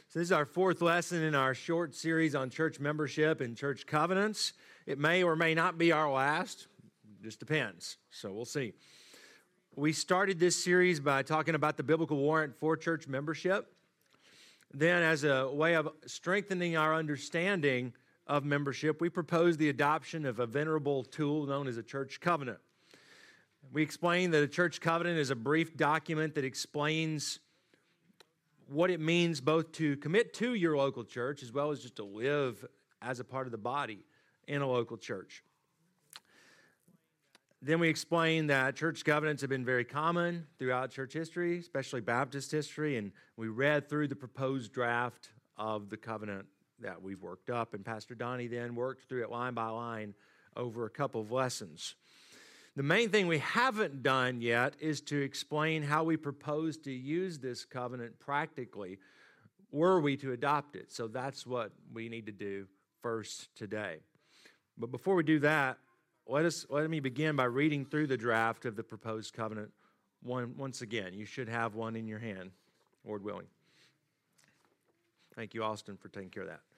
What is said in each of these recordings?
So this is our fourth lesson in our short series on church membership and church covenants. It may or may not be our last. It just depends. So we'll see. We started this series by talking about the biblical warrant for church membership. Then, as a way of strengthening our understanding of membership, we proposed the adoption of a venerable tool known as a church covenant. We explained that a church covenant is a brief document that explains what it means both to commit to your local church as well as just to live as a part of the body in a local church. Then we explained that church covenants have been very common throughout church history, especially Baptist history, and we read through the proposed draft of the covenant that we've worked up, and Pastor Donnie then worked through it line by line over a couple of lessons. The main thing we haven't done yet is to explain how we propose to use this covenant practically, were we to adopt it. So that's what we need to do first today. But before we do that, let me begin by reading through the draft of the proposed covenant once again. You should have one in your hand, Lord willing. Thank you, Austin, for taking care of that.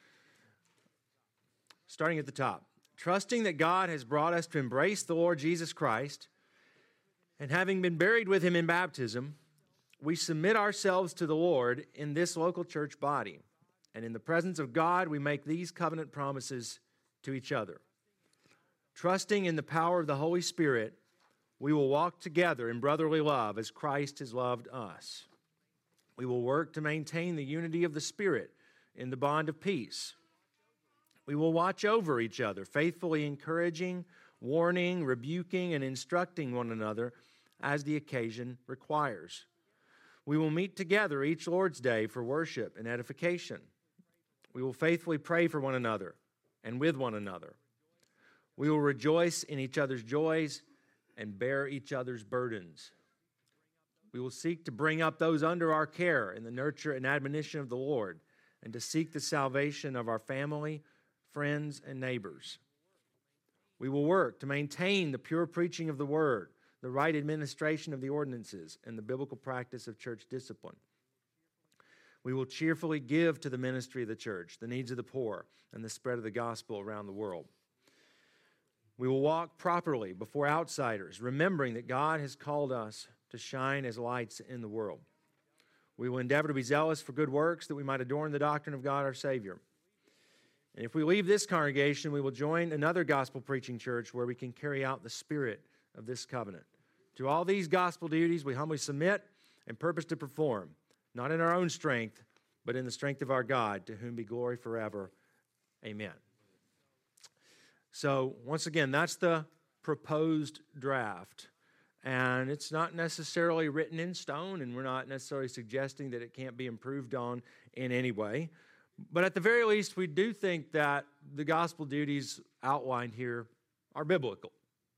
Starting at the top. Trusting that God has brought us to embrace the Lord Jesus Christ, and having been buried with him in baptism, we submit ourselves to the Lord in this local church body. And in the presence of God, we make these covenant promises to each other. Trusting in the power of the Holy Spirit, we will walk together in brotherly love as Christ has loved us. We will work to maintain the unity of the Spirit in the bond of peace. We will watch over each other, faithfully encouraging, warning, rebuking, and instructing one another as the occasion requires. We will meet together each Lord's Day for worship and edification. We will faithfully pray for one another and with one another. We will rejoice in each other's joys and bear each other's burdens. We will seek to bring up those under our care in the nurture and admonition of the Lord, and to seek the salvation of our family, friends, and neighbors. We will work to maintain the pure preaching of the Word, the right administration of the ordinances, and the biblical practice of church discipline. We will cheerfully give to the ministry of the church, the needs of the poor, and the spread of the gospel around the world. We will walk properly before outsiders, remembering that God has called us to shine as lights in the world. We will endeavor to be zealous for good works, that we might adorn the doctrine of God our Savior. And if we leave this congregation, we will join another gospel-preaching church where we can carry out the spirit of this covenant. To all these gospel duties we humbly submit and purpose to perform, not in our own strength, but in the strength of our God, to whom be glory forever. Amen. So, once again, that's the proposed draft. And it's not necessarily written in stone, and we're not necessarily suggesting that it can't be improved on in any way. But at the very least, we do think that the gospel duties outlined here are biblical.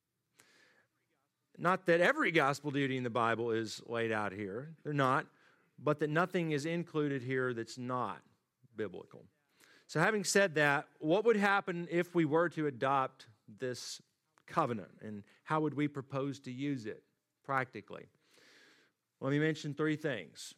Not that every gospel duty in the Bible is laid out here. They're not. But that nothing is included here that's not biblical. So having said that, what would happen if we were to adopt this covenant? And how would we propose to use it practically? Let me mention three things.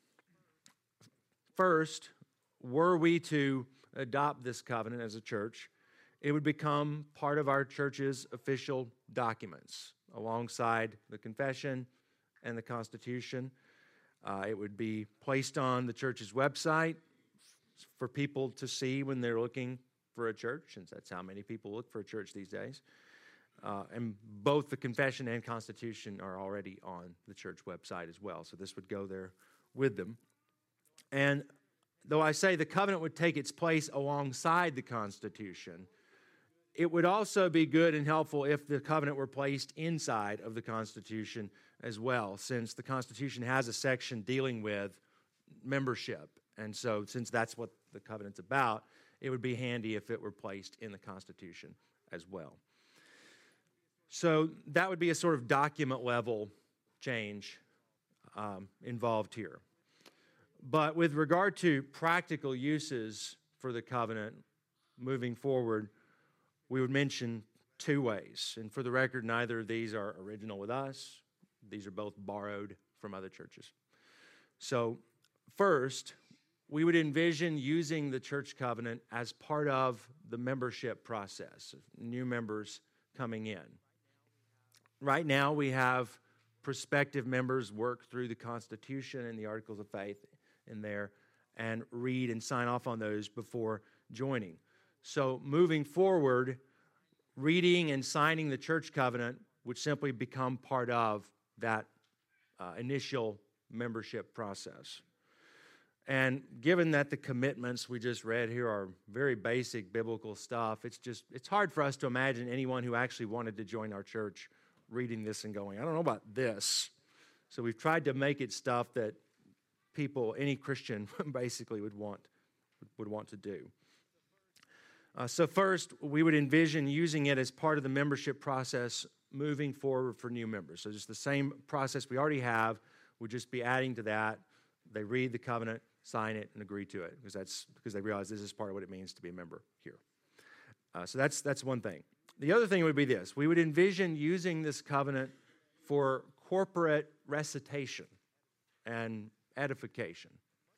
First, were we to adopt this covenant as a church, it would become part of our church's official documents alongside the confession and the Constitution. It would be placed on the church's website for people to see when they're looking for a church, since that's how many people look for a church these days. And both the confession and Constitution are already on the church website as well, so this would go there with them. And though I say the covenant would take its place alongside the Constitution, it would also be good and helpful if the covenant were placed inside of the Constitution as well, since the Constitution has a section dealing with membership. And so since that's what the covenant's about, it would be handy if it were placed in the Constitution as well. So that would be a sort of document level change involved here. But with regard to practical uses for the covenant moving forward, we would mention two ways. And for the record, neither of these are original with us. These are both borrowed from other churches. So first, we would envision using the church covenant as part of the membership process, new members coming in. Right now, we have prospective members work through the Constitution and the Articles of Faith in there and read and sign off on those before joining. So moving forward, reading and signing the church covenant would simply become part of that initial membership process. And given that the commitments we just read here are very basic biblical stuff, it's hard for us to imagine anyone who actually wanted to join our church reading this and going, I don't know about this. So we've tried to make it stuff that people, any Christian basically would want to do. So first, we would envision using it as part of the membership process moving forward for new members. So just the same process we already have, we'd just be adding to that. They read the covenant, sign it, and agree to it because they realize this is part of what it means to be a member here. So that's one thing. The other thing would be this. We would envision using this covenant for corporate recitation and edification.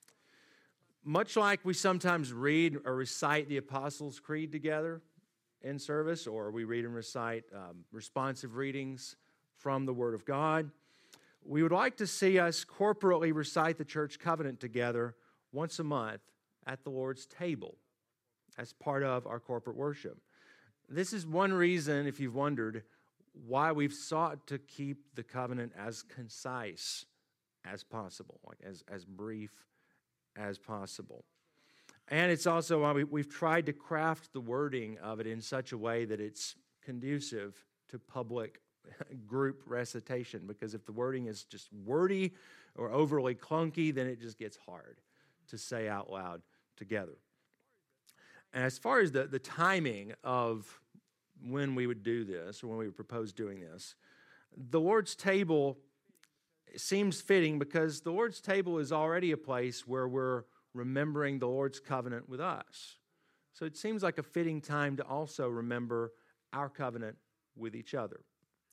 Much like we sometimes read or recite the Apostles' Creed together in service, or we read and recite responsive readings from the Word of God, we would like to see us corporately recite the church covenant together once a month at the Lord's table as part of our corporate worship. This is one reason, if you've wondered, why we've sought to keep the covenant as concise as possible, like as brief as possible. And it's also why we've tried to craft the wording of it in such a way that it's conducive to public group recitation, because if the wording is just wordy or overly clunky, then it just gets hard to say out loud together. And as far as the timing of when we would do this, or when we would propose doing this, the Lord's table seems fitting because the Lord's table is already a place where we're remembering the Lord's covenant with us. So it seems like a fitting time to also remember our covenant with each other.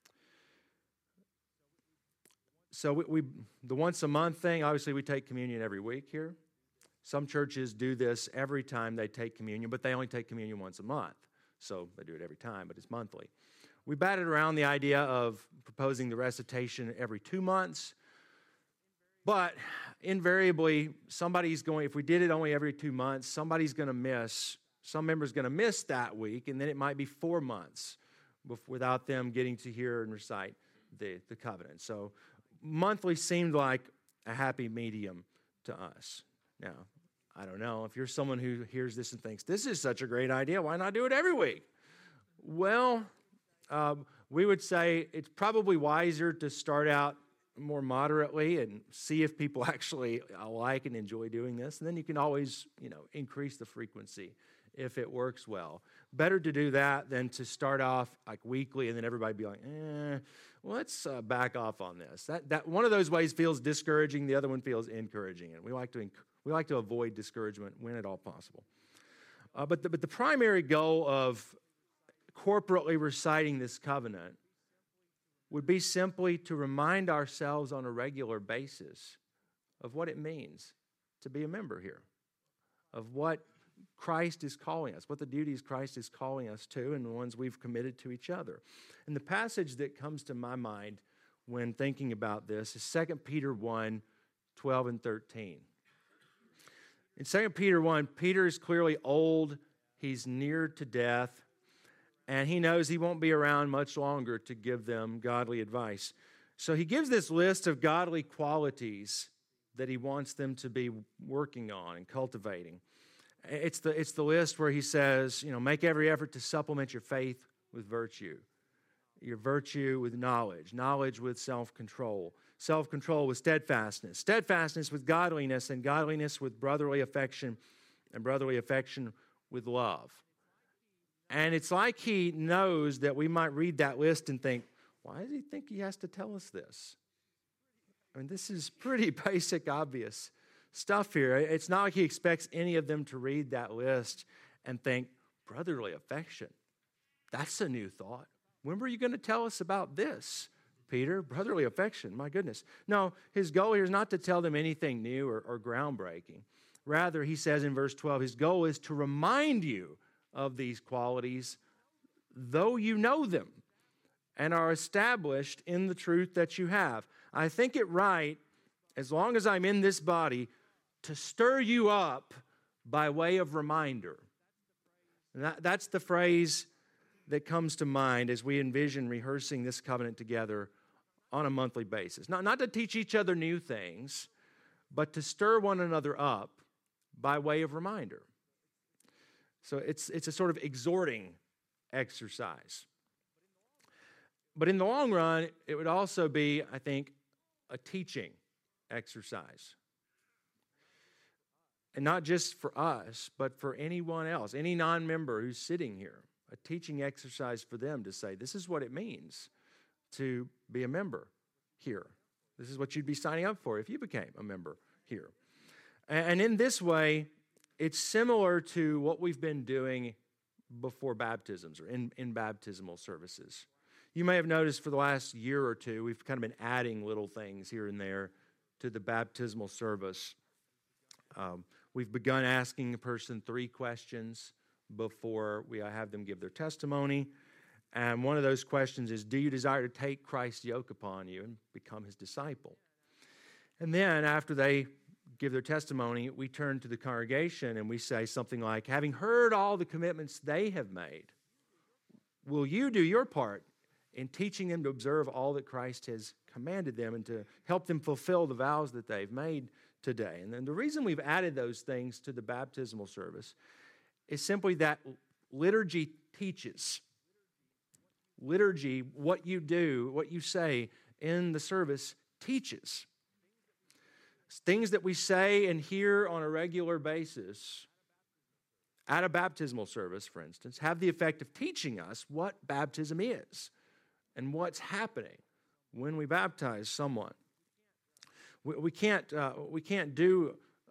So the once a month thing, obviously we take communion every week here. Some churches do this every time they take communion, but they only take communion once a month. So they do it every time, but it's monthly. We batted around the idea of proposing the recitation every 2 months, but invariably, if we did it only every 2 months, some member's going to miss that week, and then it might be 4 months without them getting to hear and recite the covenant. So monthly seemed like a happy medium to us. Now, I don't know, if you're someone who hears this and thinks, this is such a great idea, why not do it every week? Well, we would say it's probably wiser to start out more moderately and see if people actually like and enjoy doing this. And then you can always, increase the frequency if it works well. Better to do that than to start off like weekly and then everybody be like, let's back off on this. That one of those ways feels discouraging, the other one feels encouraging. And we like to avoid discouragement when at all possible. But the primary goal of corporately reciting this covenant would be simply to remind ourselves on a regular basis of what it means to be a member here, of what Christ is calling us, what the duties Christ is calling us to, and the ones we've committed to each other. And the passage that comes to my mind when thinking about this is 2 Peter 1, 12 and 13. In 2 Peter 1, Peter is clearly old, he's near to death, and he knows he won't be around much longer to give them godly advice. So he gives this list of godly qualities that he wants them to be working on and cultivating. It's the list where he says, make every effort to supplement your faith with virtue, your virtue with knowledge, knowledge with self-control, self-control with steadfastness, steadfastness with godliness, and godliness with brotherly affection, and brotherly affection with love. And it's like he knows that we might read that list and think, why does he think he has to tell us this? I mean, this is pretty basic, obvious stuff here. It's not like he expects any of them to read that list and think, brotherly affection, that's a new thought. When were you going to tell us about this? Peter? Brotherly affection, my goodness. No, his goal here is not to tell them anything new or groundbreaking. Rather, he says in verse 12, his goal is to remind you of these qualities, though you know them and are established in the truth that you have. I think it right, as long as I'm in this body, to stir you up by way of reminder. And that's the phrase that comes to mind as we envision rehearsing this covenant together on a monthly basis. Not to teach each other new things, but to stir one another up by way of reminder. So it's a sort of exhorting exercise. But in the long run, it would also be, I think, a teaching exercise. And not just for us, but for anyone else, any non-member who's sitting here. A teaching exercise for them to say, this is what it means to be a member here. This is what you'd be signing up for if you became a member here. And in this way, it's similar to what we've been doing before baptisms or in baptismal services. You may have noticed for the last year or two, we've kind of been adding little things here and there to the baptismal service. We've begun asking a person 3 questions before we have them give their testimony. And one of those questions is, do you desire to take Christ's yoke upon you and become his disciple? And then after they give their testimony, we turn to the congregation and we say something like, having heard all the commitments they have made, will you do your part in teaching them to observe all that Christ has commanded them and to help them fulfill the vows that they've made today? And then the reason we've added those things to the baptismal service is simply that liturgy teaches. Liturgy, what you do, what you say in the service, teaches. Things that we say and hear on a regular basis at a baptismal service, for instance, have the effect of teaching us what baptism is and what's happening when we baptize someone. We can't do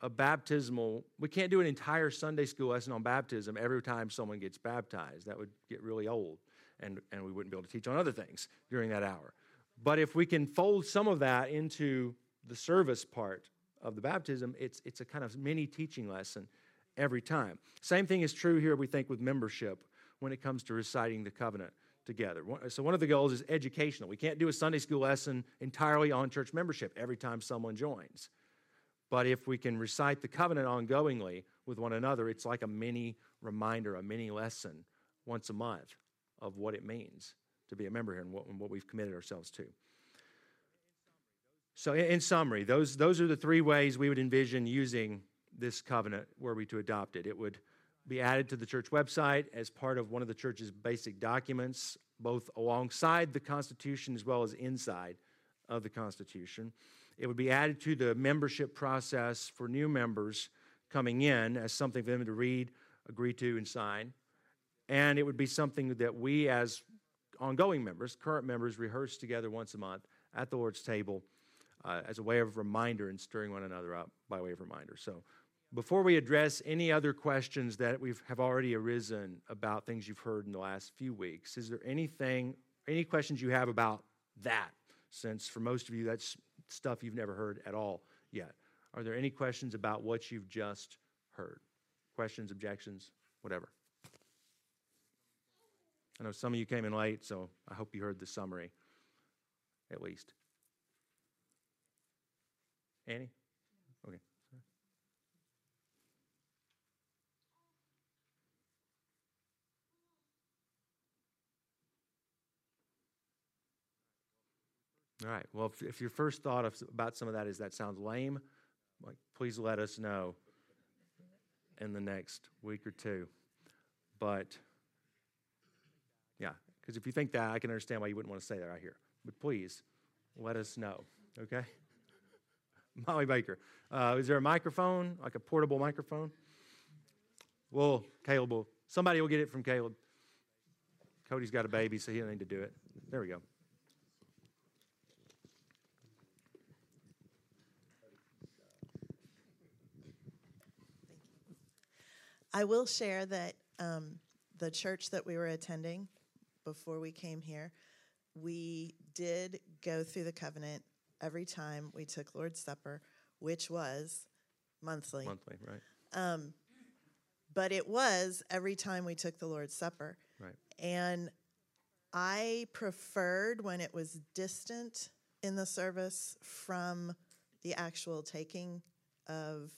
we can't do an entire Sunday school lesson on baptism every time someone gets baptized. That would get really old, and we wouldn't be able to teach on other things during that hour. But if we can fold some of that into the service part of the baptism, it's a kind of mini teaching lesson every time. Same thing is true here, we think, with membership when it comes to reciting the covenant together. So one of the goals is educational. We can't do a Sunday school lesson entirely on church membership every time someone joins. But if we can recite the covenant ongoingly with one another, it's like a mini reminder, a mini lesson once a month of what it means to be a member here and what we've committed ourselves to. So in summary, those are the 3 ways we would envision using this covenant were we to adopt it. It would be added to the church website as part of one of the church's basic documents, both alongside the Constitution as well as inside of the Constitution. It would be added to the membership process for new members coming in as something for them to read, agree to, and sign. And it would be something that we as ongoing members, current members, rehearse together once a month at the Lord's table as a way of reminder and stirring one another up by way of reminder. So before we address any other questions that have already arisen about things you've heard in the last few weeks, is there any questions you have about that? Since for most of you, that's stuff you've never heard at all yet. Are there any questions about what you've just heard? Questions, objections, whatever. I know some of you came in late, so I hope you heard the summary, at least. Annie? Okay. All right. Well, if your first thought about some of that is that sounds lame, please let us know in the next week or two. But, yeah, because if you think that, I can understand why you wouldn't want to say that right here. But please, let us know, okay? Molly Baker. Is there a microphone, like a portable microphone? Well, somebody will get it from Caleb. Cody's got a baby, so he doesn't need to do it. There we go. I will share that the church that we were attending before we came here, we did go through the covenant every time we took Lord's Supper, which was monthly. Monthly, right. But it was every time we took the Lord's Supper. Right. And I preferred when it was distant in the service from the actual taking of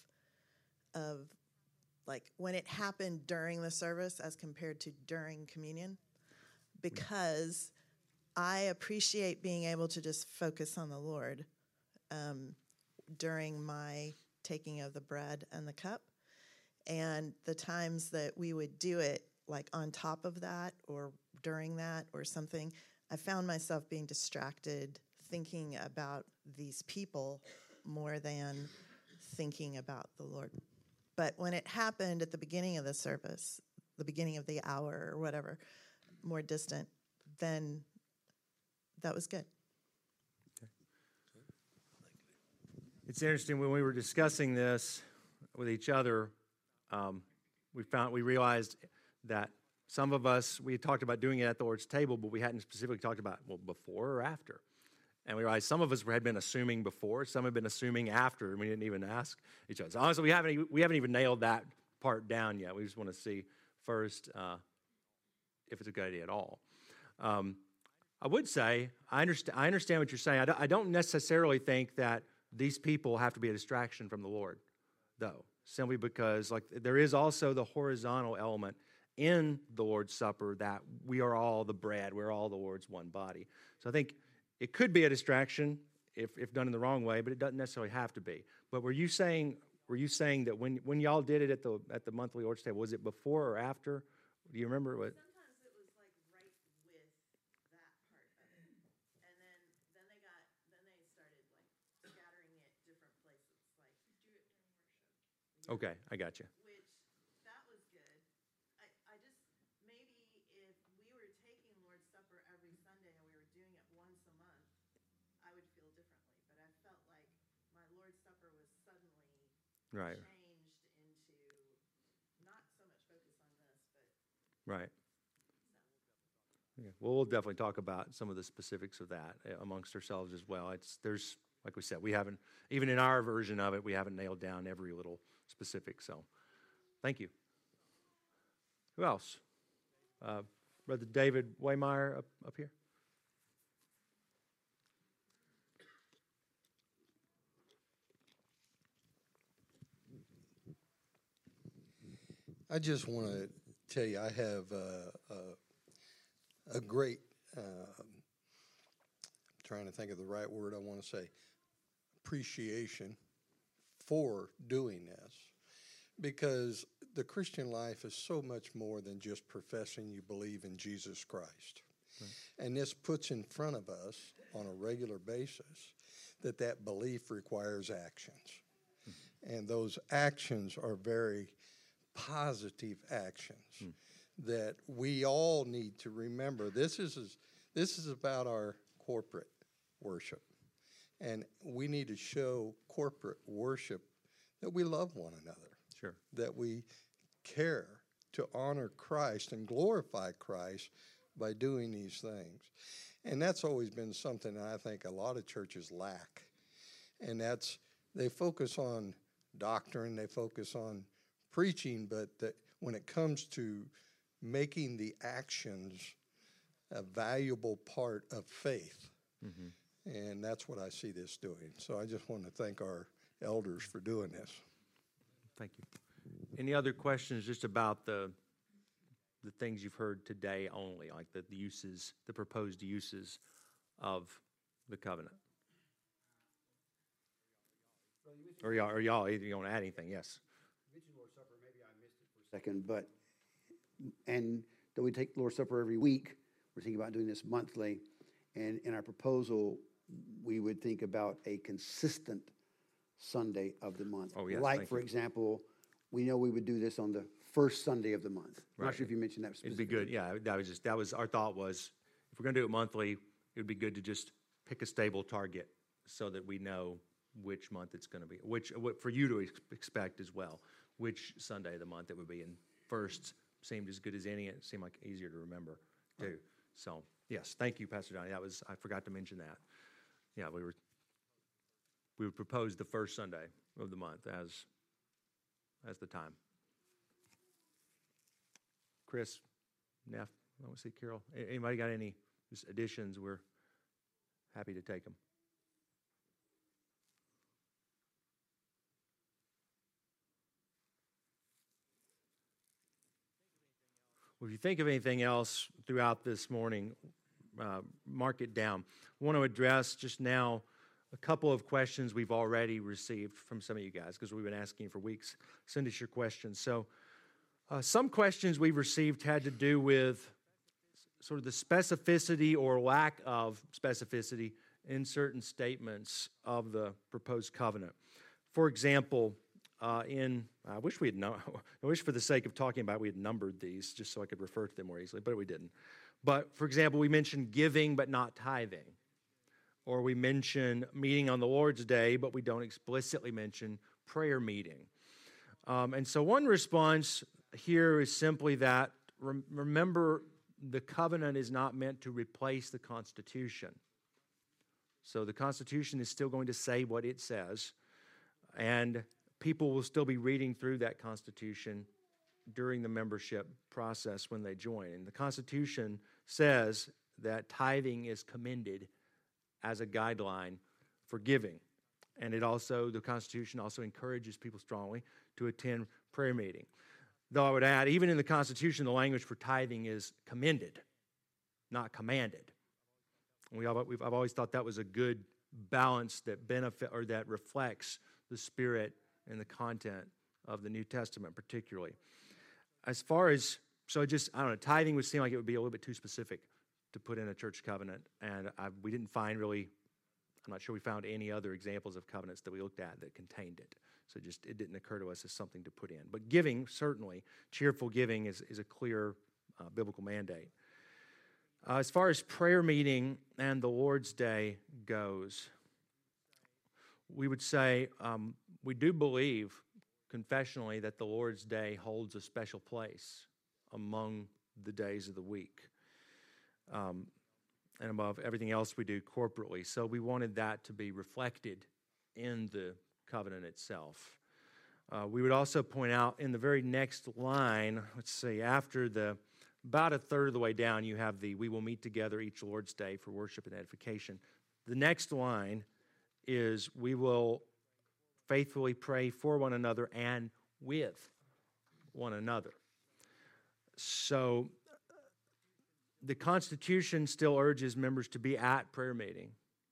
like when it happened during the service as compared to during communion, because I appreciate being able to just focus on the Lord during my taking of the bread and the cup. And the times that we would do it, like on top of that or during that or something, I found myself being distracted thinking about these people more than thinking about the Lord. But when it happened at the beginning of the service, the beginning of the hour or whatever, more distant, then that was good. It's interesting, when we were discussing this with each other, we realized that some of us, we had talked about doing it at the Lord's table, but we hadn't specifically talked about, well, before or after. And we realized some of us had been assuming before, some had been assuming after, and we didn't even ask each other. So honestly, we haven't even nailed that part down yet. We just want to see first if it's a good idea at all. I would say, I understand what you're saying. I don't necessarily think that these people have to be a distraction from the Lord, though, simply because there is also the horizontal element in the Lord's Supper that we are all the bread, we're all the Lord's one body. So I think it could be a distraction if done in the wrong way, but it doesn't necessarily have to be. But were you saying that when y'all did it at the monthly Lord's table, was it before or after? Do you remember what? Sometimes it was like right with that part of it. And then they started like scattering it different places. Like do it during worship. Okay, I got you. Which that was good. I just maybe if we were taking Lord's Supper every Sunday and we were doing it once a month, I would feel differently. But I felt like my Lord's Supper was suddenly Right. changed into not so much focus on this, but Right. Okay. Well, we'll definitely talk about some of the specifics of that amongst ourselves as well. There's, like we said, we haven't, even in our version of it, we haven't nailed down every little specific. So, thank you. Who else? Brother David Waymeyer up here. I just want to tell you, I have a great, trying to think of the right word I want to say, appreciation for doing this, because the Christian life is so much more than just professing you believe in Jesus Christ. Right. And this puts in front of us on a regular basis that belief requires actions. Mm-hmm. And those actions are very positive actions that we all need to remember. This is about our corporate worship. And we need to show corporate worship that we love one another. Sure. That we care to honor Christ and glorify Christ by doing these things. And that's always been something that I think a lot of churches lack. And that's, they focus on doctrine, they focus on preaching, but that when it comes to making the actions a valuable part of faith, mm-hmm. and that's what I see this doing. So I just want to thank our elders for doing this. Thank you. Any other questions just about the things you've heard today only, like the uses, the proposed uses of the covenant? Or y'all, either you want to add anything? Yes. Lord's Supper, maybe I missed it for a second, and though we take Lord's Supper every week, we're thinking about doing this monthly, and in our proposal, we would think about a consistent Sunday of the month. Oh, yes, like, for example, we know we would do this on the first Sunday of the month. I'm not sure if you mentioned that specifically. It'd be good, yeah, that was our thought was, if we're going to do it monthly, it would be good to just pick a stable target so that we know which month it's going to be, what for you to expect as well, which Sunday of the month it would be. And first seemed as good as any. It seemed like easier to remember too. So yes, thank you, Pastor Johnny. I forgot to mention that. we would propose the first Sunday of the month as the time. Chris, Neff, I want to see Carol. Anybody got any additions? We're happy to take them. Well, if you think of anything else throughout this morning, mark it down. I want to address just now a couple of questions we've already received from some of you guys because we've been asking you for weeks. Send us your questions. So some questions we've received had to do with sort of the specificity or lack of specificity in certain statements of the proposed covenant. For example, I wish for the sake of talking about it, we had numbered these just so I could refer to them more easily, but we didn't. But for example, we mentioned giving but not tithing. Or we mention meeting on the Lord's Day, but we don't explicitly mention prayer meeting. And so one response here is simply that, remember, the covenant is not meant to replace the Constitution. So the Constitution is still going to say what it says, and people will still be reading through that Constitution during the membership process when they join. And the Constitution says that tithing is commended as a guideline for giving. And the Constitution also encourages people strongly to attend prayer meeting. Though I would add, even in the Constitution, the language for tithing is commended, not commanded. I've always thought that was a good balance that reflects the spirit and the content of the New Testament particularly. As far as, tithing would seem like it would be a little bit too specific to put in a church covenant, and we didn't find really, I'm not sure we found any other examples of covenants that we looked at that contained it. So it didn't occur to us as something to put in. But giving, certainly, cheerful giving is a clear biblical mandate. As far as prayer meeting and the Lord's Day goes, we would say we do believe confessionally that the Lord's Day holds a special place among the days of the week and above everything else we do corporately. So we wanted that to be reflected in the covenant itself. We would also point out in the very next line, after about a third of the way down, you have we will meet together each Lord's Day for worship and edification. The next line is we will faithfully pray for one another and with one another. So the Constitution still urges members to be at prayer meeting.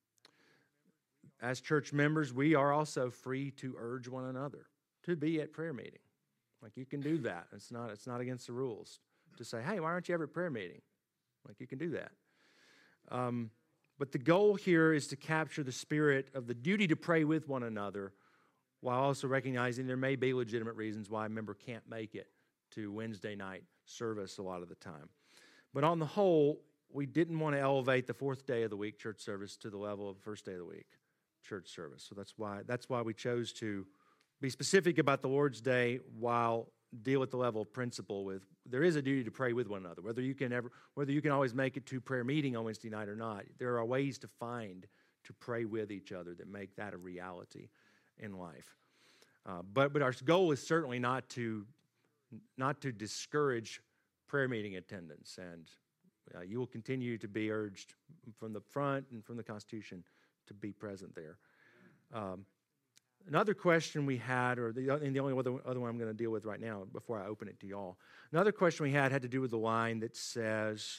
As church members, we are also free to urge one another to be at prayer meeting. Like, you can do that. It's not against the rules to say, hey, why aren't you ever at prayer meeting? Like, you can do that. But the goal here is to capture the spirit of the duty to pray with one another while also recognizing there may be legitimate reasons why a member can't make it to Wednesday night service a lot of the time. But on the whole, we didn't want to elevate the fourth day of the week church service to the level of the first day of the week church service. So that's why we chose to be specific about the Lord's Day while deal at the level of principle with there is a duty to pray with one another. Whether you can always make it to prayer meeting on Wednesday night or not, there are ways to find to pray with each other that make that a reality in life. But our goal is certainly not to discourage prayer meeting attendance, and you will continue to be urged from the front and from the Constitution to be present there. Another question we had, and the only other one I'm going to deal with right now before I open it to y'all. Another question we had to do with the line that says,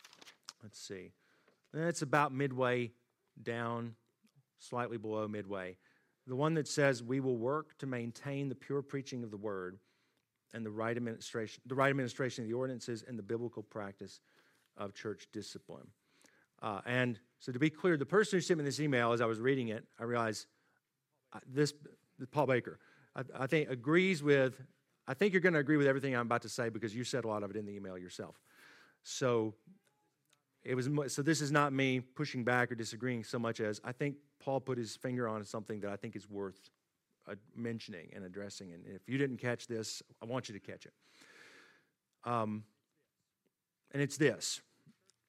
it's about midway down, slightly below midway. The one that says, we will work to maintain the pure preaching of the word and the right administration of the ordinances and the biblical practice of church discipline. And so to be clear, the person who sent me this email, as I was reading it, I realized Paul Baker, I think agrees with, I think you're going to agree with everything I'm about to say because you said a lot of it in the email yourself. So this is not me pushing back or disagreeing so much as I think Paul put his finger on something that I think is worth mentioning and addressing. And if you didn't catch this, I want you to catch it. And it's this.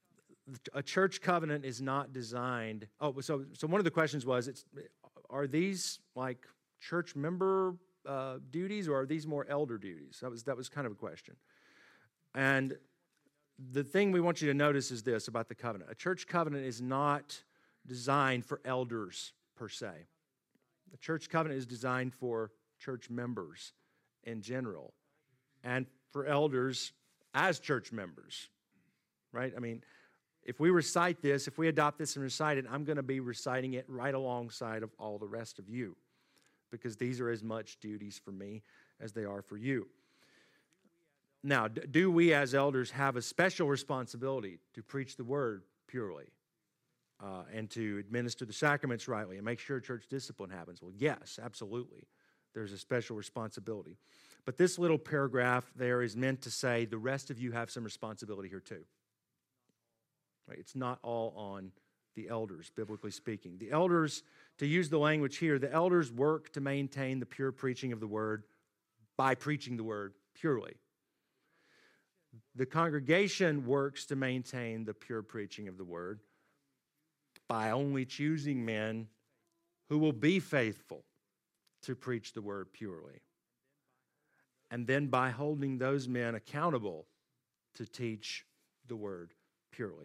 a church covenant is not designed. Oh, so one of the questions was, are these like church member duties, or are these more elder duties? That was kind of a question. And the thing we want you to notice is this about the covenant. A church covenant is not designed for elders per se. The church covenant is designed for church members in general and for elders as church members, right? I mean, if we recite this, if we adopt this and recite it, I'm going to be reciting it right alongside of all the rest of you, because these are as much duties for me as they are for you. Now, do we as elders have a special responsibility to preach the word purely and to administer the sacraments rightly and make sure church discipline happens? Well, yes, absolutely. There's a special responsibility. But this little paragraph there is meant to say the rest of you have some responsibility here too. Right? It's not all on the elders, biblically speaking. The elders, to use the language here, the elders work to maintain the pure preaching of the word by preaching the word purely. The congregation works to maintain the pure preaching of the word by only choosing men who will be faithful to preach the word purely, and then by holding those men accountable to teach the word purely.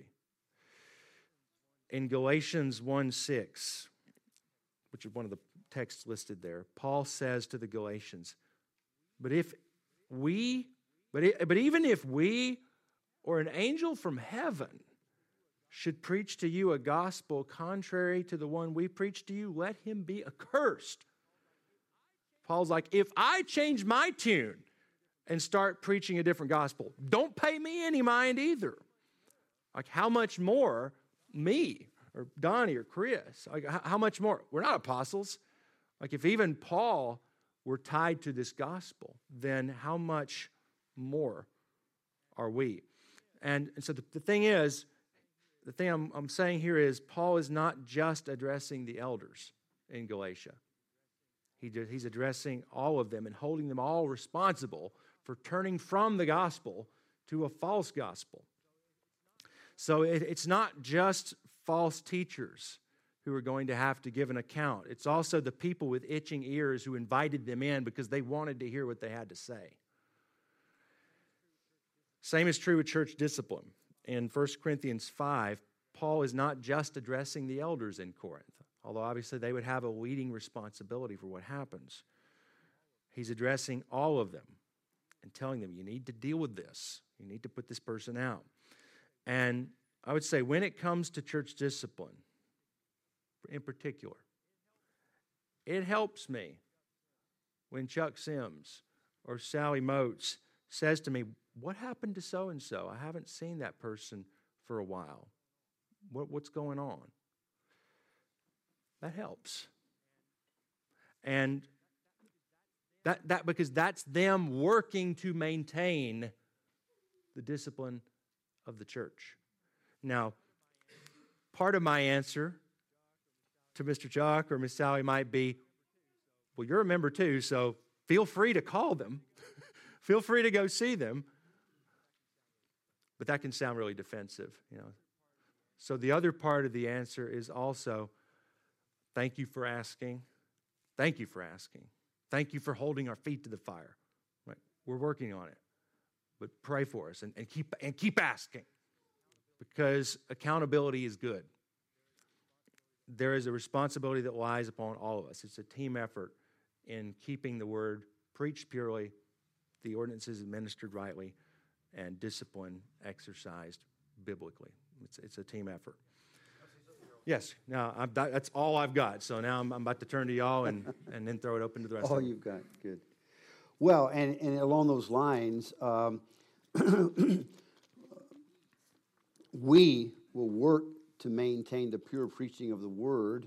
In Galatians 1:6, which is one of the texts listed there, Paul says to the Galatians, but even if we or an angel from heaven should preach to you a gospel contrary to the one we preach to you, let him be accursed. Paul's like, if I change my tune and start preaching a different gospel, don't pay me any mind either. Like, how much more me or Donnie or Chris? Like, how much more? We're not apostles. Like, if even Paul were tied to this gospel, then how much more are we? And so the thing is, the thing I'm saying here is Paul is not just addressing the elders in Galatia. He's addressing all of them and holding them all responsible for turning from the gospel to a false gospel. So it's not just false teachers who are going to have to give an account. It's also the people with itching ears who invited them in because they wanted to hear what they had to say. Same is true with church discipline. In 1 Corinthians 5, Paul is not just addressing the elders in Corinth, although obviously they would have a leading responsibility for what happens. He's addressing all of them and telling them, you need to deal with this. You need to put this person out. And I would say when it comes to church discipline, in particular, it helps me when Chuck Sims or Sally Moats says to me, what happened to so-and-so? I haven't seen that person for a while. What's going on? That helps. And that because that's them working to maintain the discipline of the church. Now, part of my answer to Mr. Chuck or Miss Sally might be, well, you're a member too, so feel free to call them. Feel free to go see them. But that can sound really defensive, you know. So the other part of the answer is also, thank you for asking. Thank you for asking. Thank you for holding our feet to the fire. Right? We're working on it. But pray for us and keep asking, because accountability is good. There is a responsibility that lies upon all of us. It's a team effort in keeping the word preached purely, the ordinances administered rightly, and discipline exercised biblically. It's a team effort. Yes. Now that's all I've got. So now I'm about to turn to y'all and then throw it open to the rest. All of you. you've got, good. Well, and along those lines, we will work to maintain the pure preaching of the word.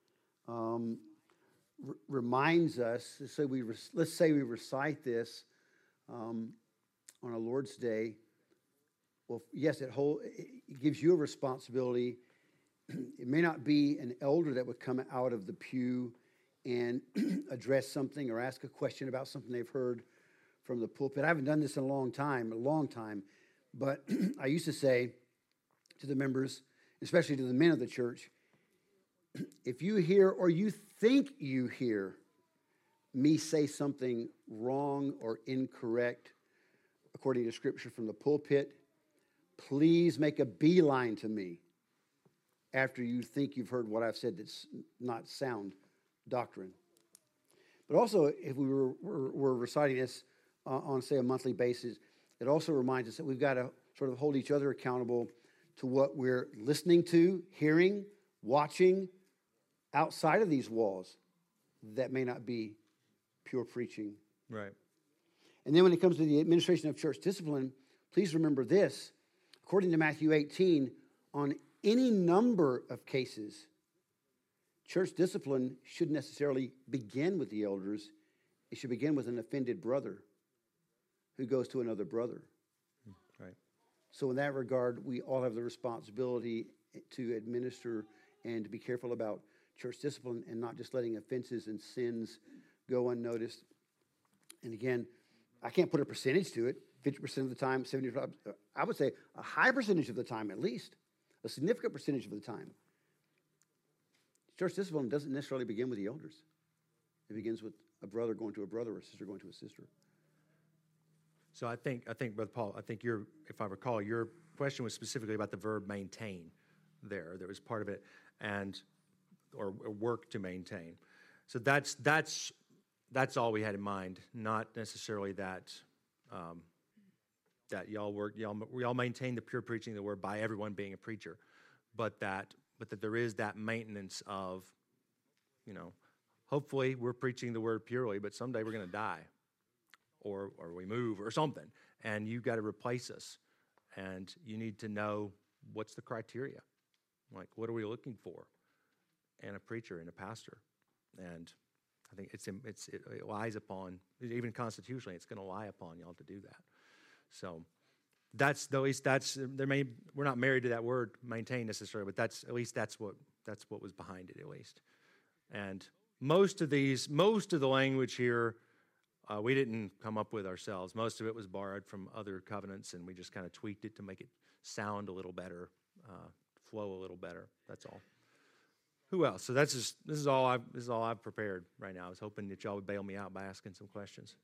Reminds us. Let's say we recite this on a Lord's Day. Well, yes, it gives you a responsibility. It may not be an elder that would come out of the pew and address something or ask a question about something they've heard from the pulpit. I haven't done this in a long time, but I used to say to the members, especially to the men of the church, if you hear or you think you hear me say something wrong or incorrect according to Scripture from the pulpit, please make a beeline to me after you think you've heard what I've said that's not sound doctrine. But also, if we were reciting this on, say, a monthly basis, it also reminds us that we've got to sort of hold each other accountable to what we're listening to, hearing, watching outside of these walls that may not be pure preaching. Right. And then when it comes to the administration of church discipline, please remember this. According to Matthew 18, on any number of cases, church discipline shouldn't necessarily begin with the elders. It should begin with an offended brother who goes to another brother. Right. So in that regard, we all have the responsibility to administer and to be careful about church discipline and not just letting offenses and sins go unnoticed. And again, I can't put a percentage to it. 50% of the time, 75%, I would say a high percentage of the time at least, a significant percentage of the time. Church discipline doesn't necessarily begin with the elders. It begins with a brother going to a brother or a sister going to a sister. So I think, Brother Paul, if I recall, your question was specifically about the verb maintain there. There was part of it, or work to maintain. So that's all we had in mind, not necessarily that that y'all maintain the pure preaching of the word by everyone being a preacher, but that there is that maintenance of, hopefully we're preaching the word purely, but someday we're going to die, or we move or something, and you've got to replace us, and you need to know what's the criteria, like what are we looking for in a preacher and a pastor, and I think it lies upon, even constitutionally, it's going to lie upon y'all to do that. So we're not married to that word maintain necessarily, but that's what was behind it at least. And most of the language here, we didn't come up with ourselves. Most of it was borrowed from other covenants, and we just kind of tweaked it to make it sound a little better, flow a little better. That's all. Who else? So this is all I've prepared right now. I was hoping that y'all would bail me out by asking some questions.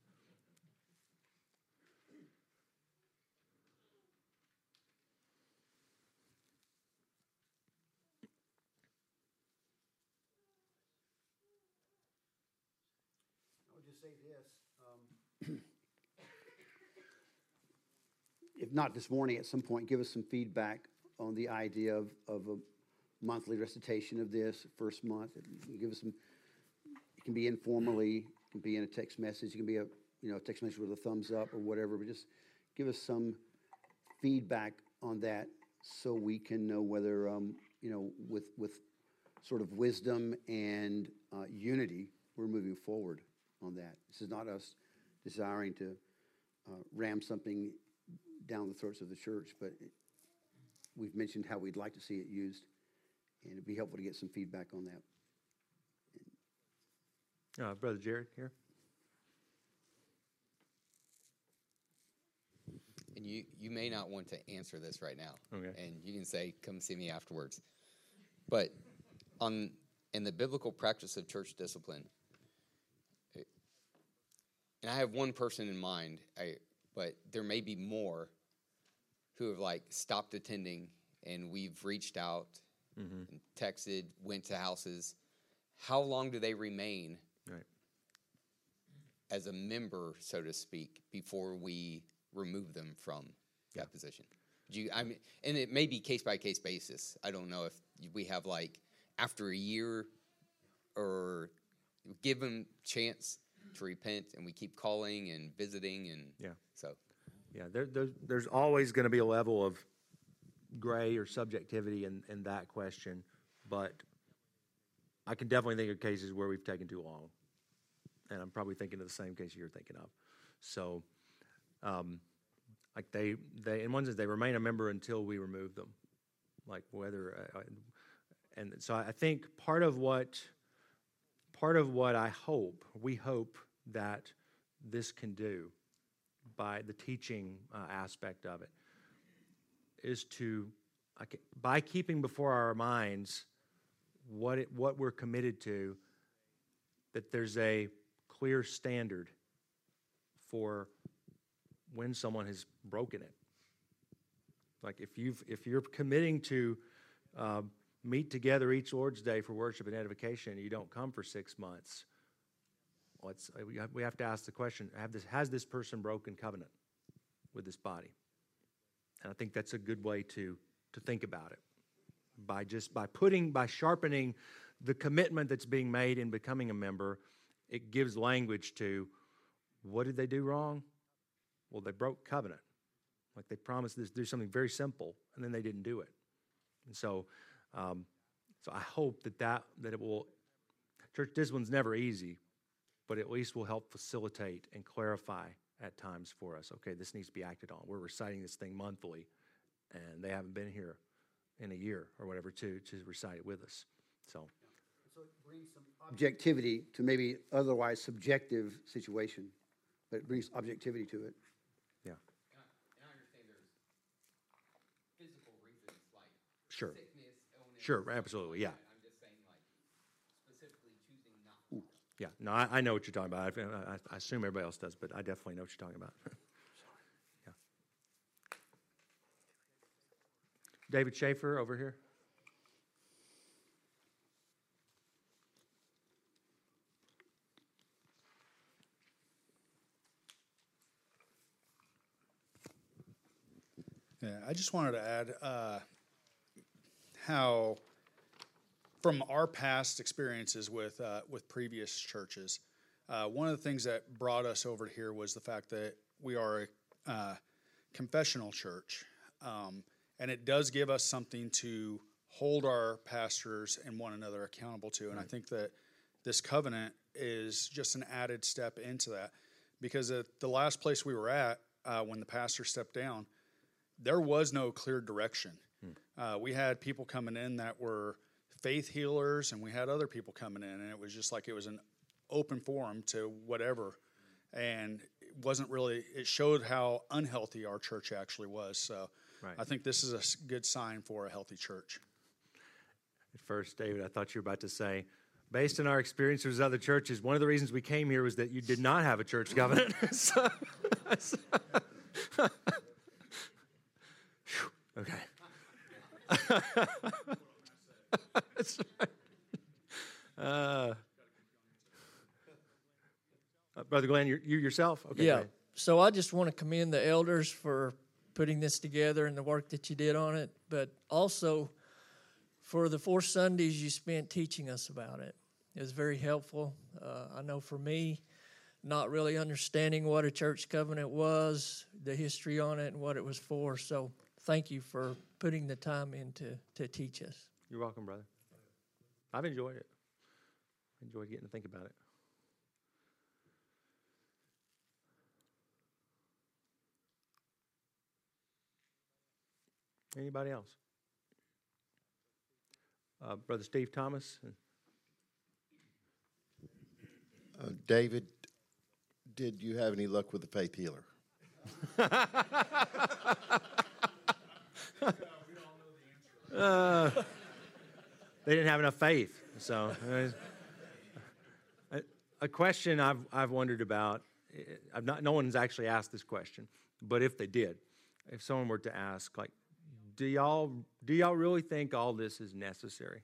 I would just say this. If not this morning, at some point, give us some feedback on the idea of a monthly recitation of this first month. Give us some. It can be informally. It can be in a text message. It can be a text message with a thumbs up or whatever. But just give us some feedback on that so we can know whether with sort of wisdom and unity we're moving forward on that. This is not us desiring to ram something down the throats of the church, but we've mentioned how we'd like to see it used. And it'd be helpful to get some feedback on that. Brother Jared here. And you may not want to answer this right now. Okay. And you can say, come see me afterwards. But in the biblical practice of church discipline, and I have one person in mind, but there may be more who have stopped attending, and we've reached out, and texted, went to houses. How long do they remain as a member, so to speak, before we remove them from that position? And it may be case by case basis. I don't know if we have after a year, or give them chance to repent, and we keep calling and visiting, and so. Yeah, there's always going to be a level of gray or subjectivity in that question, but I can definitely think of cases where we've taken too long, and I'm probably thinking of the same case you're thinking of. So, they in one sense they remain a member until we remove them, and so I think part of what we hope that this can do by the teaching aspect of it is to by keeping before our minds what we're committed to, that there's a clear standard for when someone has broken it. Like if you're committing to meet together each Lord's Day for worship and edification, and you don't come for 6 months, we have to ask the question: has this person broken covenant with this body? And I think that's a good way to think about it. By sharpening the commitment that's being made in becoming a member, it gives language to what did they do wrong? Well, they broke covenant. Like they promised to do something very simple, and then they didn't do it. And so I hope that it will. Church discipline's never easy, but at least will help facilitate and clarify at times for us. Okay, this needs to be acted on. We're reciting this thing monthly, and they haven't been here in a year or whatever to recite it with us. So it brings some objectivity to maybe otherwise subjective situation, but it brings objectivity to it. Yeah. And I understand there's physical reasons like Sure. sickness, illness. Sure, absolutely, yeah. I'm just saying like specifically choosing not to. Yeah, no, I know what you're talking about. I assume everybody else does, but I definitely know what you're talking about. Yeah. David Schaefer over here. Yeah, I just wanted to add how, from our past experiences with previous churches, one of the things that brought us over here was the fact that we are a confessional church, and it does give us something to hold our pastors and one another accountable to. And I think that this covenant is just an added step into that, because at the last place we were at, when the pastor stepped down, there was no clear direction. We had people coming in that were faith healers, and we had other people coming in, and it was just like it was an open forum to whatever. And it wasn't really, it showed how unhealthy our church actually was. So Right. I think this is a good sign for a healthy church. At first, David, I thought you were about to say, based on our experiences with other churches, one of the reasons we came here was that you did not have a church covenant. Okay. That's right. Brother Glenn, you yourself? Okay, Yeah. great. So I just want to commend the elders for putting this together and the work that you did on it, but also for the 4 Sundays you spent teaching us about it. It was very helpful. I know for me, not really understanding what a church covenant was, the history on it, and what it was for. So thank you for putting the time in to teach us. You're welcome, brother. I've enjoyed it. Enjoyed getting to think about it. Anybody else? Brother Steve Thomas. David, did you have any luck with the faith healer? They didn't have enough faith. So, a question I've wondered about. No one's actually asked this question, but if they did, if someone were to ask, like, do y'all really think all this is necessary?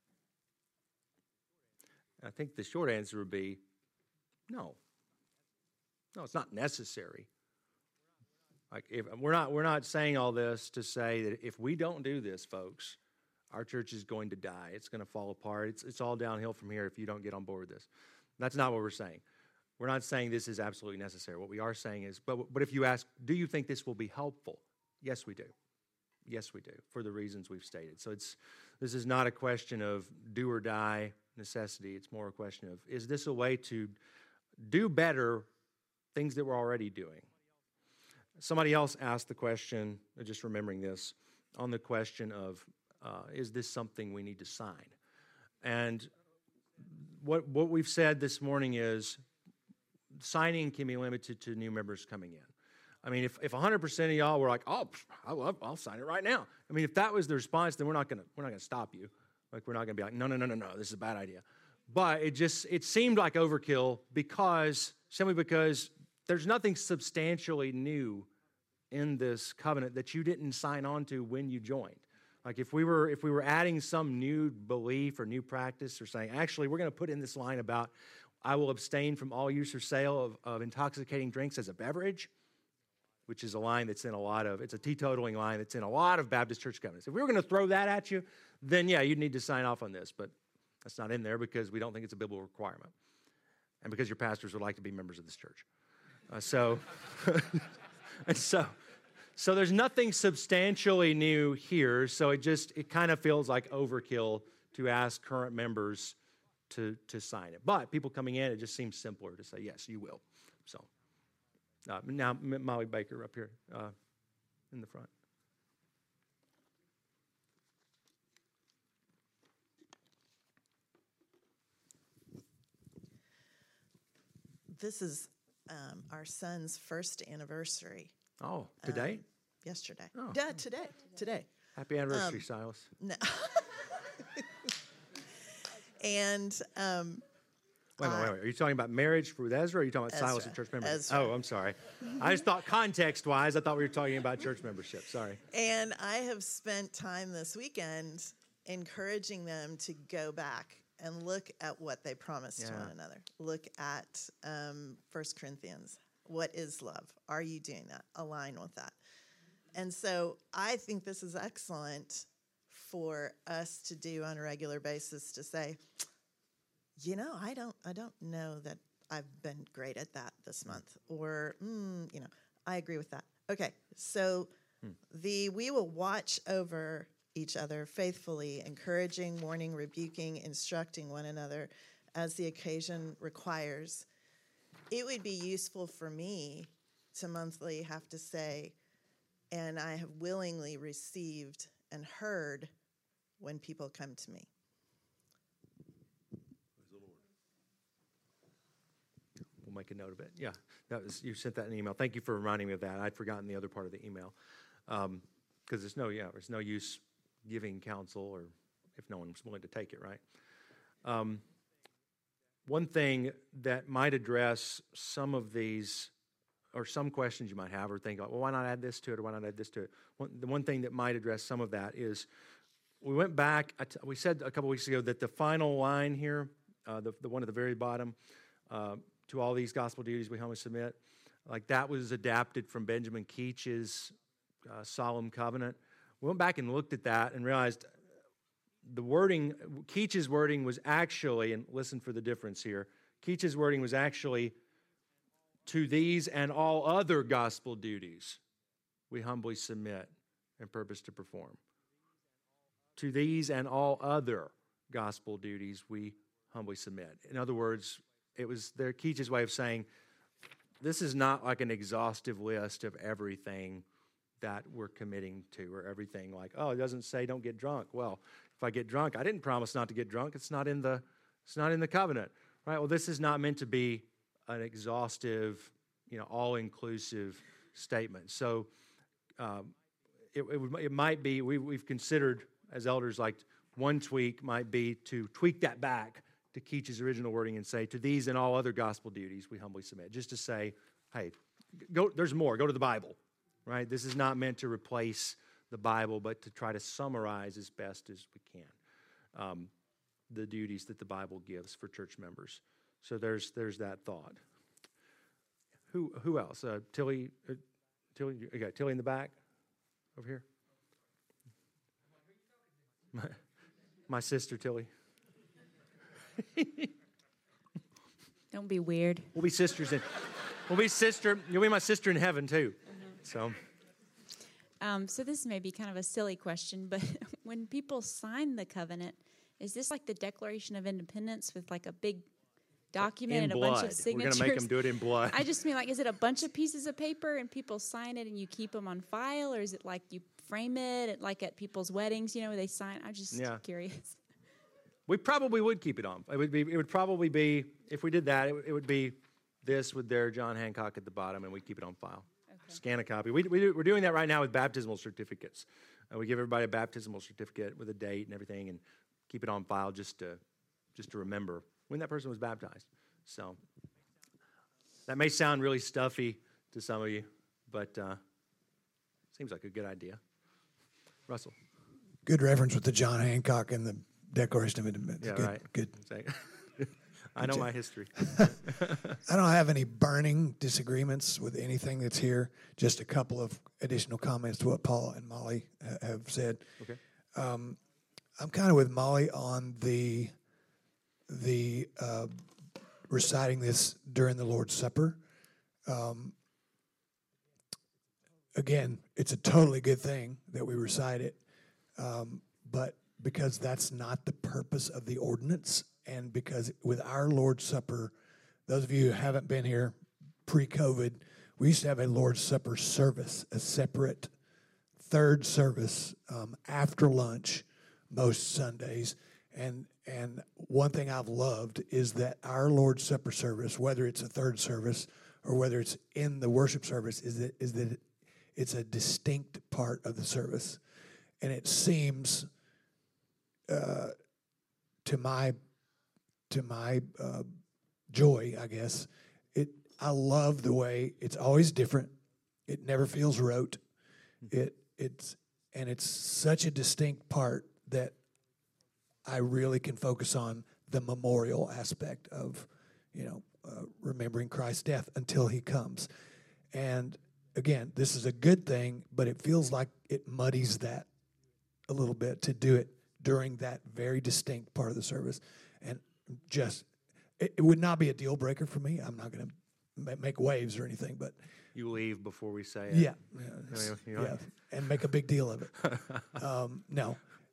I think the short answer would be no. No, it's not necessary. Like, if we're not saying all this to say that if we don't do this, folks, our church is going to die. It's going to fall apart. It's all downhill from here if you don't get on board with this. That's not what we're saying. We're not saying this is absolutely necessary. What we are saying is, but if you ask, do you think this will be helpful? Yes, we do. Yes, we do, for the reasons we've stated. So this is not a question of do or die necessity. It's more a question of, is this a way to do better things that we're already doing? Somebody else asked the question, just remembering this, on the question of, is this something we need to sign? And what we've said this morning is signing can be limited to new members coming in. I mean, if 100% of y'all were like, oh, I'll sign it right now. I mean, if that was the response, then we're not gonna stop you. Like, we're not gonna be like, no, this is a bad idea. But it seemed like overkill simply because there's nothing substantially new in this covenant that you didn't sign on to when you joined. Like, if we were adding some new belief or new practice, or saying, actually, we're going to put in this line about, I will abstain from all use or sale of intoxicating drinks as a beverage, which is a line that's in it's a teetotaling line that's in a lot of Baptist church covenants. If we were going to throw that at you, then yeah, you'd need to sign off on this, but that's not in there because we don't think it's a biblical requirement, and because your pastors would like to be members of this church. So there's nothing substantially new here, so it kind of feels like overkill to ask current members to sign it. But people coming in, it just seems simpler to say, yes, you will. So now Molly Baker up here in the front. This is our son's first anniversary. Oh, today? Yesterday. Oh. Yeah, today. Happy anniversary, Silas. No. And Wait. Are you talking about marriage with Ezra, or are you talking about Silas and church membership? Ezra. Oh, I'm sorry. I just thought context-wise, I thought we were talking about church membership. Sorry. And I have spent time this weekend encouraging them to go back and look at what they promised to one another. Look at 1 Corinthians. What is love? Are you doing that? Align with that. And so I think this is excellent for us to do on a regular basis, to say, I don't know that I've been great at that this month, or I agree with that. Okay, so we will watch over each other faithfully, encouraging, warning, rebuking, instructing one another as the occasion requires. It would be useful for me to monthly have to say, and I have willingly received and heard when people come to me. We'll make a note of it. Yeah, you sent that in an email. Thank you for reminding me of that. I'd forgotten the other part of the email. Because there's no use giving counsel, or if no one's willing to take it, right? One thing that might address some of these, or some questions you might have, or think, well, why not add this to it, or why not add this to it? The one thing that might address some of that is, we went back, we said a couple weeks ago that the final line here, the one at the very bottom, to all these gospel duties we humbly submit, like that was adapted from Benjamin Keach's solemn covenant. We went back and looked at that and realized the wording, Keach's wording was actually, and listen for the difference here, Keach's wording was actually, to these and all other gospel duties we humbly submit and purpose to perform. To these and all other gospel duties we humbly submit. In other words, it was Keach's way of saying, this is not like an exhaustive list of everything that we're committing to, or everything like, oh, it doesn't say don't get drunk. Well, if I get drunk, I didn't promise not to get drunk. It's not in the covenant, right? Well, this is not meant to be an exhaustive, all-inclusive statement. So it might be, we've considered as elders, like one tweak might be to tweak that back to Keach's original wording and say, to these and all other gospel duties we humbly submit. Just to say, hey, there's more. Go to the Bible, right? This is not meant to replace the Bible, but to try to summarize as best as we can the duties that the Bible gives for church members. So there's that thought. Who else? Tilly, you got Tilly in the back over here. My sister Tilly. Don't be weird. We'll be sisters you'll be my sister in heaven too. So this may be kind of a silly question, but when people sign the covenant, is this like the Declaration of Independence with like a big document and a bunch of signatures? We're going to make them do it in blood. I just mean, like, is it a bunch of pieces of paper and people sign it and you keep them on file, or is it like you frame it like at people's weddings, where they sign? I'm just curious. We probably would keep it on. It would probably be, if we did that, it would be this with their John Hancock at the bottom, and we'd keep it on file. Okay. scan a copy. We're doing that right now with baptismal certificates. We give everybody a baptismal certificate with a date and everything, and keep it on file just to remember when that person was baptized. So that may sound really stuffy to some of you, but seems like a good idea. Russell. Good reference with the John Hancock and the Declaration of Independence. Yeah, good, right. Good. I know my history. I don't have any burning disagreements with anything that's here. Just a couple of additional comments to what Paul and Molly have said. Okay. I'm kind of with Molly on the reciting this during the Lord's Supper. Again, it's a totally good thing that we recite it, but because that's not the purpose of the ordinance, and because with our Lord's Supper, those of you who haven't been here pre-COVID, we used to have a Lord's Supper service, a separate third service after lunch most Sundays. And one thing I've loved is that our Lord's Supper service, whether it's a third service or whether it's in the worship service, is that it's a distinct part of the service. And it seems to my joy, I guess, I love the way it's always different. It never feels rote. It's such a distinct part that I really can focus on the memorial aspect of, remembering Christ's death until he comes. And again, this is a good thing, but it feels like it muddies that a little bit to do it during that very distinct part of the service. And just, it would not be a deal breaker for me. I'm not going to make waves or anything, but You leave before we say it. yeah, You know, and make a big deal of it. No.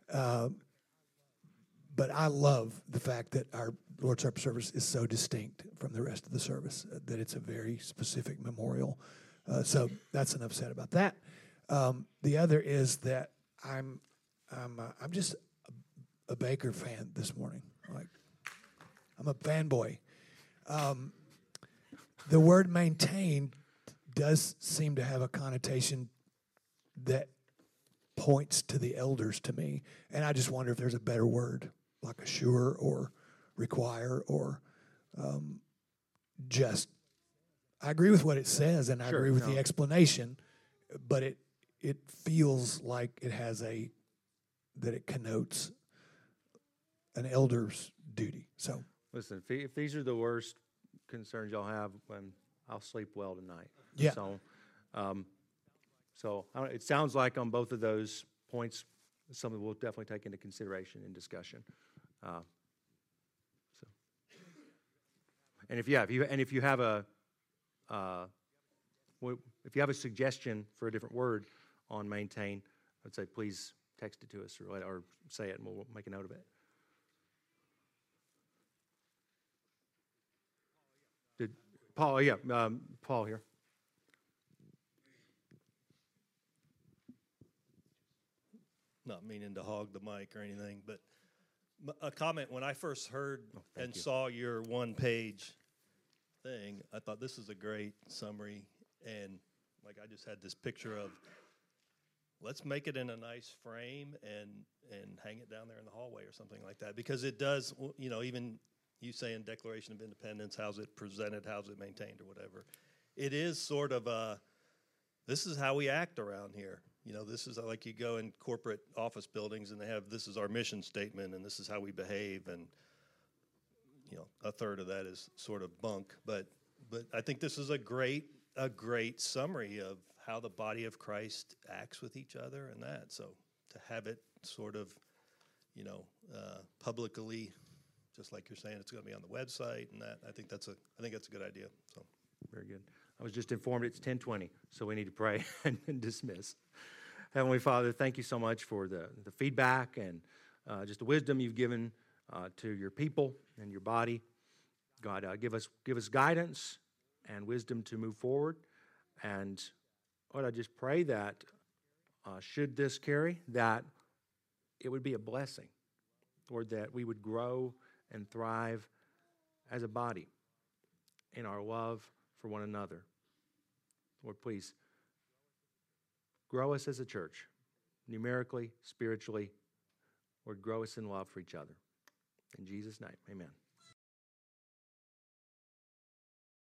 But I love the fact that our Lord's Supper service is so distinct from the rest of the service, that it's a very specific memorial. So that's enough said about that. The other is that I'm just a Baker fan this morning. Like, I'm a fanboy. The word maintain does seem to have a connotation that points to the elders to me, and I just wonder if there's a better word, like assure or require or just. I agree with what it says, and I agree with the explanation, but it feels like it has that it connotes an elder's duty. So listen, if these are the worst concerns y'all have, I'll sleep well tonight. Yeah. So it sounds like on both of those points, something we'll definitely take into consideration in discussion. And if you have a suggestion for a different word on maintain, I'd say please text it to us or say it, and we'll make a note of it. Paul, Paul here. Not meaning to hog the mic or anything, but a comment when I first heard saw your one-page thing, I thought this is a great summary, and like I just had this picture of let's make it in a nice frame and hang it down there in the hallway or something like that, because it does, even you saying Declaration of Independence, how's it presented, how's it maintained or whatever, it is sort of this is how we act around here. This is like you go in corporate office buildings and they have, this is our mission statement and this is how we behave, and a third of that is sort of bunk, but I think this is a great summary of how the body of Christ acts with each other and that. So to have it sort of, publicly, just like you're saying, it's going to be on the website and that. I think that's a good idea. So very good. I was just informed it's 10:20, so we need to pray and dismiss. Heavenly Father, thank you so much for the feedback and just the wisdom you've given to your people and your body. God, give us guidance and wisdom to move forward. And Lord, I just pray that should this carry, that it would be a blessing, Lord, that we would grow and thrive as a body in our love for one another. Lord, please grow us as a church, numerically, spiritually, Lord, grow us in love for each other. In Jesus' name, amen.